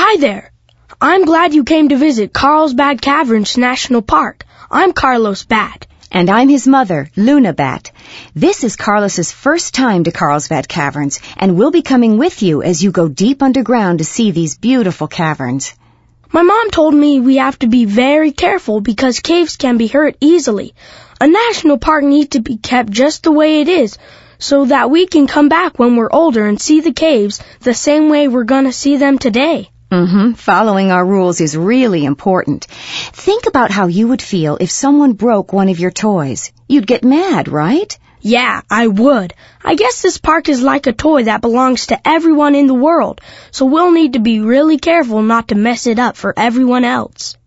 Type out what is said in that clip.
Hi there. I'm glad you came to visit Carlsbad Caverns National Park. I'm Carlos Bat. And I'm his mother, Luna Bat. This is Carlos's first time to Carlsbad Caverns, and we'll be coming with you as you go deep underground to see these beautiful caverns. My mom told me we have to be very careful because caves can be hurt easily. A national park needs to be kept just the way it is so that we can come back when we're older and see the caves the same way we're going to see them today. Following our rules is really important. Think about how you would feel if someone broke one of your toys. You'd get mad, right? Yeah, I would. I guess this park is like a toy that belongs to everyone in the world, so we'll need to be really careful not to mess it up for everyone else.